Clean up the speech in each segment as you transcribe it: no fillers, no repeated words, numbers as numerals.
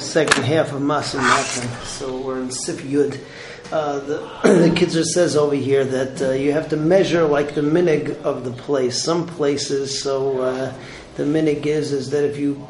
second half of Masim Matan. So we're in Sif Yud. The Kitzur says over here that you have to measure like the minig of the place. Some places, so the minig is that if you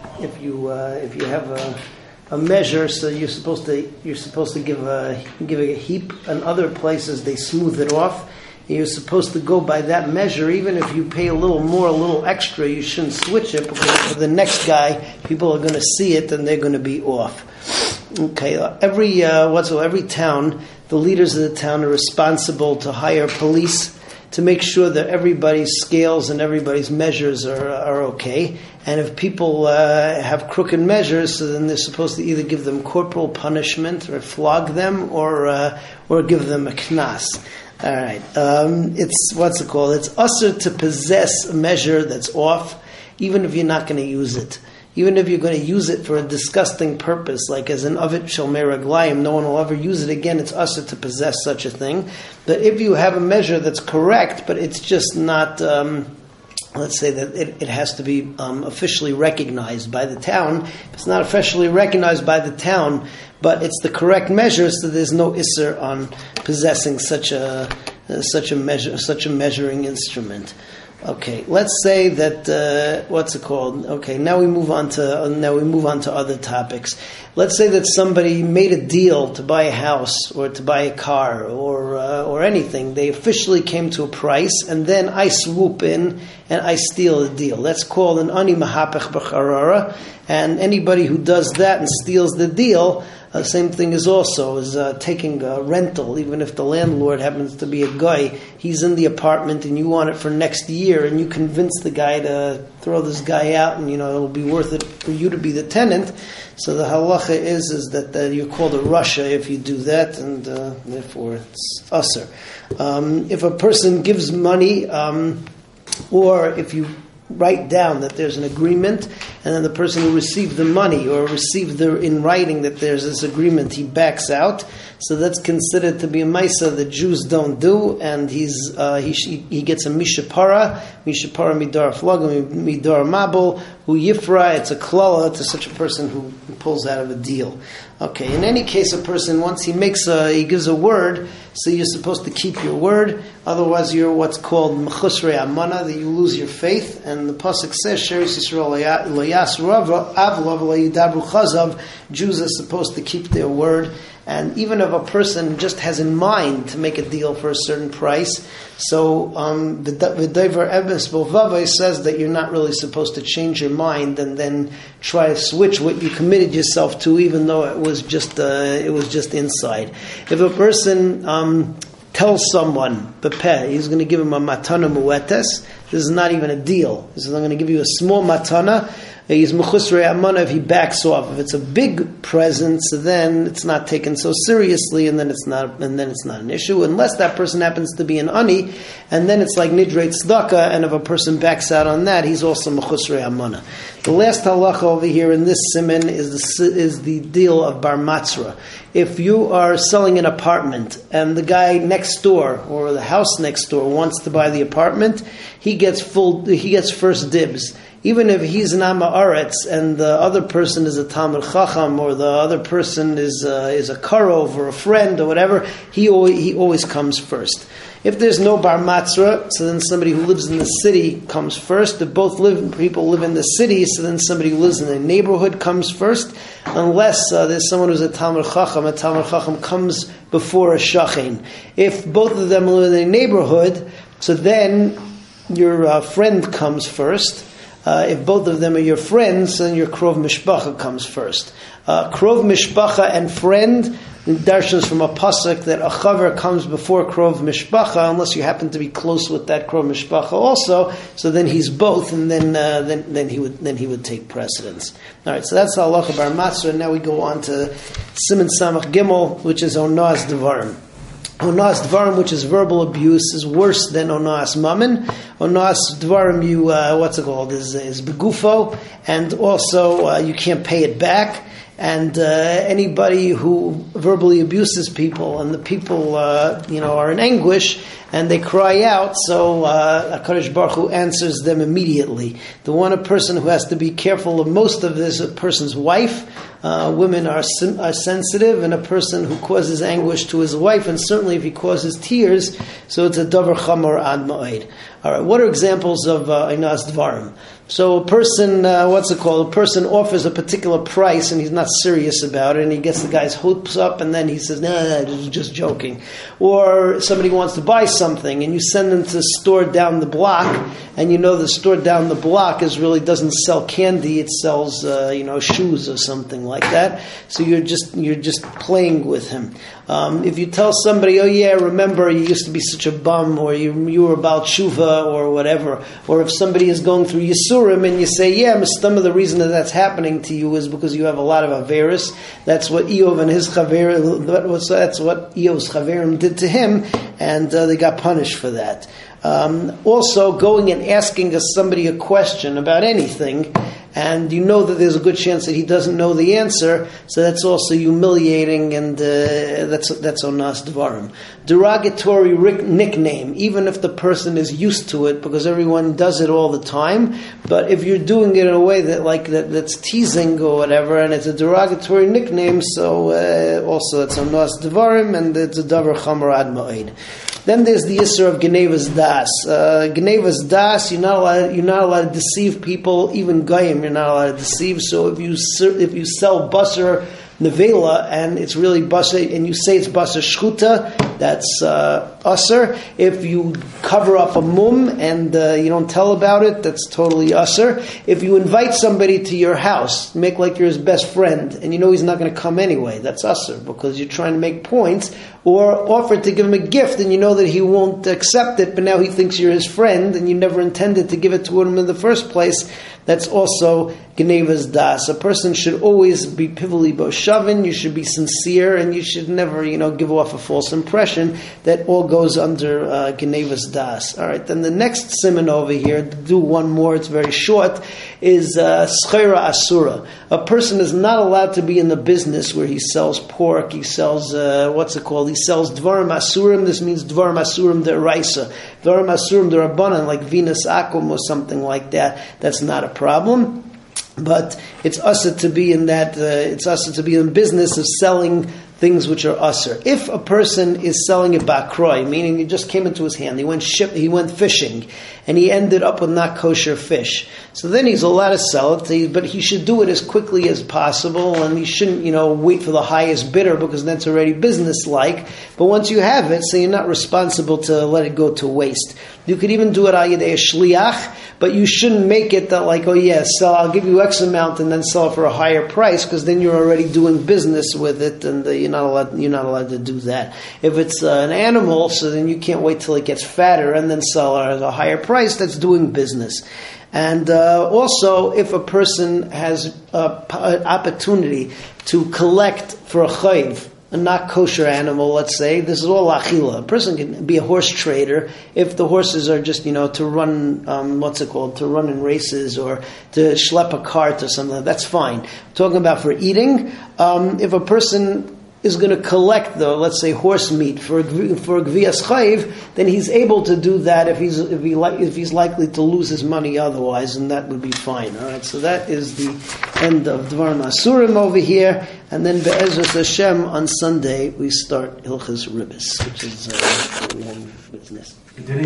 have a measure, so you're supposed to give a heap, and other places they smooth it off. You're supposed to go by that measure. Even if you pay a little more, a little extra, you shouldn't switch it, because for the next guy, people are going to see it and they're going to be off. Okay, every town, the leaders of the town are responsible to hire police to make sure that everybody's scales and everybody's measures are okay. And if people have crooked measures, so then they're supposed to either give them corporal punishment or flog them or give them a knas. All right. It's usher to possess a measure that's off, even if you're not going to use it. Even if you're going to use it for a disgusting purpose, like as an avit shalmei raglayim, no one will ever use it again. It's usher to possess such a thing. But if you have a measure that's correct, but it's just not, let's say that it has to be officially recognized by the town. If it's not officially recognized by the town, but it's the correct measure, so there's no isser on possessing such a measuring instrument. Okay, let's say that Okay, now we move on to other topics. Let's say that somebody made a deal to buy a house or to buy a car or anything. They officially came to a price, and then I swoop in and I steal the deal. That's called an ani mahapech b'charara. And anybody who does that and steals the deal, the same thing is taking a rental. Even if the landlord happens to be a guy, he's in the apartment and you want it for next year, and you convince the guy to throw this guy out, and it'll be worth it for you to be the tenant. So the halacha is that you're called a rasha if you do that, and therefore it's usher. If a person gives money, or if you write down that there's an agreement, and then the person who received the money or received in writing that there's this agreement, he backs out. So that's considered to be a maisa that Jews don't do, and he gets a mishapara midar flagam midar mabel who yifra. It's a klala to such a person who pulls out of a deal. Okay, in any case, a person, once he gives a word, so you're supposed to keep your word. Otherwise, you're what's called mechusrei amana, that you lose your faith. And the pasuk says, "Sheris Yisrael lo yasru avla v'lo yidabru chazav." Jews are supposed to keep their word. And even if a person just has in mind to make a deal for a certain price, so the Dover Emes Bovava says that you're not really supposed to change your mind and then try to switch what you committed yourself to, even though it was just inside. If a person tells someone, he's going to give him a matana muetes, this is not even a deal. He says, I'm going to give you a small matana. He's mechusrei amana if he backs off. If it's a big present, so then it's not taken so seriously, and then it's not an issue, unless that person happens to be an ani, and then it's like nidrei tzedakah, and if a person backs out on that, he's also mechusrei amana. The last halacha over here in this siman is the deal of bar matzra. If you are selling an apartment and the guy next door or the house next door wants to buy the apartment, he gets first dibs. Even if he's an Amma Aretz and the other person is a Talmud Chacham, or the other person is a Karov or a friend or whatever, he always comes first. If there's no Bar Matzra, so then somebody who lives in the city comes first. If people live in the city, so then somebody who lives in the neighborhood comes first. Unless there's someone who's a Talmud Chacham comes before a Shachin. If both of them live in the neighborhood, so then your friend comes first. If both of them are your friends, then your Krov Mishpacha comes first. Krov Mishpacha and friend, darshans from a pasuk that a chaver comes before Krov Mishpacha, unless you happen to be close with that Krov Mishpacha also. So then he's both, and then he would take precedence. All right, so that's the halacha bar matzah. Now we go on to Siman Samach Gimel, which is Onas Devarim. Onas Dvarim, which is verbal abuse, is worse than Onas Mammon. Onas Dvarim, is begufo, and also you can't pay it back. and anybody who verbally abuses people, and the people are in anguish and they cry out, so HaKadosh Baruch Hu answers them immediately. A person who has to be careful of most of this, a person's wife. Women are sensitive, and a person who causes anguish to his wife, and certainly if he causes tears, so it's a davar chamor ad ma'od. All right, what are examples of Einas Dvarim? So a person, a person offers a particular price and he's not serious about it, and he gets the guy's hopes up, and then he says, nah, just joking. Or somebody wants to buy something and you send them to the store down the block, and you know the store down the block doesn't sell candy, it sells shoes or something like that. So you're just playing with him. If you tell somebody, oh yeah, remember you used to be such a bum, or you were about tshuva or whatever, or if somebody is going through Yisurim and you say, yeah, some of the reason that's happening to you is because you have a lot of Averis. That's what Eov and his Chaverim, that's what Eov's Chaverim did to him, and they got punished for that. Also, going and asking somebody a question about anything, and you know that there's a good chance that he doesn't know the answer, so that's also humiliating, and that's onas dvarim. Derogatory nickname, even if the person is used to it, because everyone does it all the time, but if you're doing it in a way that's teasing or whatever, and it's a derogatory nickname, so also it's onas dvarim, and it's a davar chamor ad ma'od. Then there's the issur of Genevas Das. Genevas Das, you're not allowed to deceive people, even Goyim you're not allowed to deceive. So if you sell basar nevela and it's really basar, and you say it's basar shchuta, that's usher. If you cover up a mum and you don't tell about it, that's totally usher. If you invite somebody to your house, make like you're his best friend, and you know he's not going to come anyway, that's usher, because you're trying to make points. Or offer to give him a gift and you know that he won't accept it, but now he thinks you're his friend and you never intended to give it to him in the first place. That's also Genevas Das. A person should always be pivuli bo shavin, you should be sincere, and you should never, give off a false impression. That all goes under Genevas Das. Alright, then the next siman over here, to do one more, it's very short, is Schera Asura. A person is not allowed to be in the business where he sells pork, he sells, he sells Dvarim Asurim. This means Dvarim Asurim Deraisa. Dvarim Asurim Derabanan, like Venus Akum or something like that. That's not a problem. But it's usher to be in that. It's usher to be in business of selling things which are usher. If a person is selling a bakroi, meaning it just came into his hand, he went fishing, and he ended up with not kosher fish. So then he's allowed to sell it, but he should do it as quickly as possible, and he shouldn't, wait for the highest bidder, because that's already business-like. But once you have it, so you're not responsible to let it go to waste. You could even do it al yedei shliach, but you shouldn't make it that I'll give you X amount and then sell it for a higher price, because then you're already doing business with it, and you're not allowed to do that. If it's an animal, so then you can't wait till it gets fatter and then sell it at a higher price. That's doing business. And also, if a person has an opportunity to collect for a chayv, a not kosher animal, let's say, this is all achila. A person can be a horse trader if the horses are just, to run, to run in races or to schlep a cart or something. That's fine. Talking about for eating, if a person is going to collect, though, let's say horse meat for gvias chayv, then he's able to do that if he's likely to lose his money otherwise, and that would be fine. All right, so that is the end of Dvarim Asurim over here, and then Be'ezras Hashem on Sunday we start Hilchas Ribbis, which is a long business.